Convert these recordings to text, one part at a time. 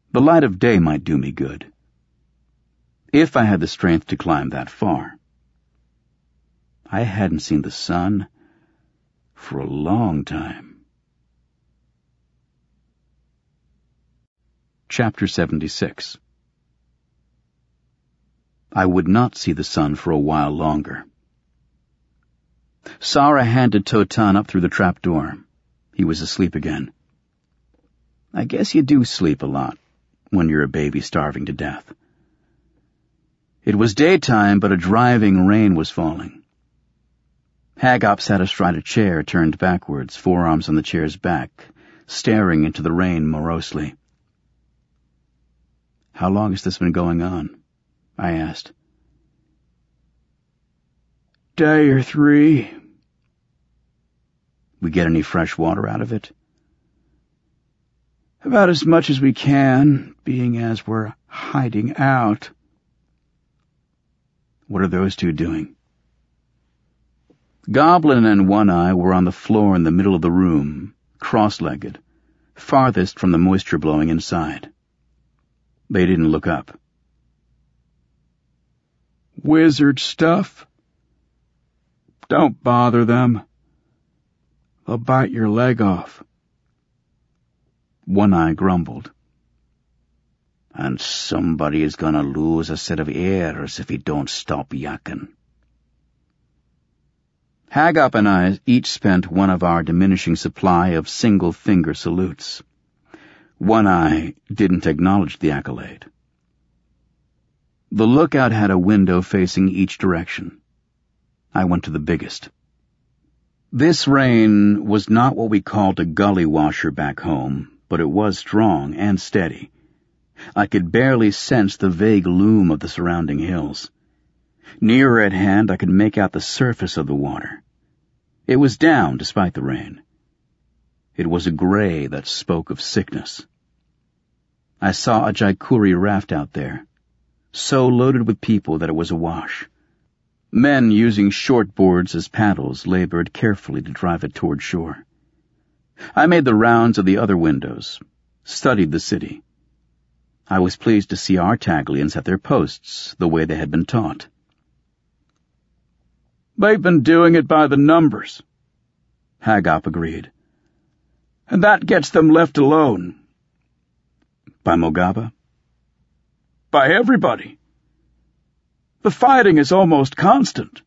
The light of day might do me good, if I had the strength to climb that far. I hadn't seen the sun for a long time. Chapter 76. I would not see the sun for a while longer. Sarah handed Totan up through the trapdoor. He was asleep again. I guess you do sleep a lot when you're a baby starving to death. It was daytime, but a driving rain was falling. Haggop sat astride a chair, turned backwards, forearms on the chair's back, staring into the rain morosely. "How long has this been going on?" I asked. "Day or 3. We get any fresh water out of it? About as much as we can, being as we're hiding out." "What are those two doing?" Goblin and One-Eye were on the floor in the middle of the room, cross-legged, farthest from the moisture blowing inside. They didn't look up. "Wizard stuff. Don't bother them. They'll bite your leg off." One-Eye grumbled. "And somebody is gonna lose a set of ears if he don't stop yakking." Haggop and I each spent one of our diminishing supply of single-finger salutes. One-Eye didn't acknowledge the accolade. The lookout had a window facing each direction. I went to the biggest. This rain was not what we called a gully washer back home, but it was strong and steady. I could barely sense the vague loom of the surrounding hills. Nearer at hand, I could make out the surface of the water. It was down despite the rain. It was a gray that spoke of sickness. I saw a Jaikuri raft out there, so loaded with people that it was awash. Men using short boards as paddles labored carefully to drive it toward shore. I made the rounds of the other windows, studied the city. I was pleased to see our taglians at their posts the way they had been taught. "They've been doing it by the numbers," Haggop agreed. "And that gets them left alone." "By Mogaba?" "By everybody. The fighting is almost constant."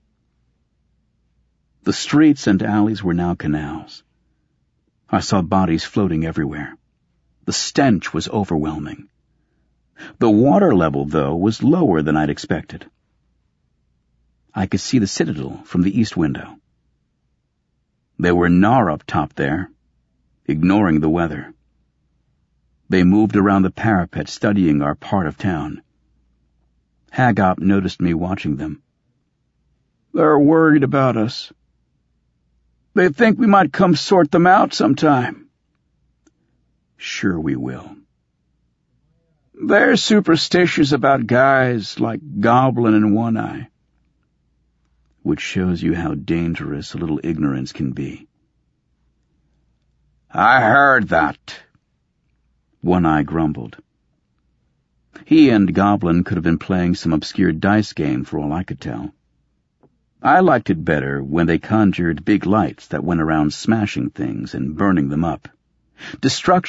The streets and alleys were now canals. I saw bodies floating everywhere. The stench was overwhelming. The water level, though, was lower than I'd expected. I could see the citadel from the east window. There were Nar up top there, ignoring the weather. They moved around the parapet, studying our part of town. Haggop noticed me watching them. "They're worried about us. They think we might come sort them out sometime." "Sure we will." "They're superstitious about guys like Goblin and One-Eye." Which shows you how dangerous a little ignorance can be. "I heard that," One-Eye grumbled. He and Goblin could have been playing some obscure dice game for all I could tell. I liked it better when they conjured big lights that went around smashing things and burning them up. Destruction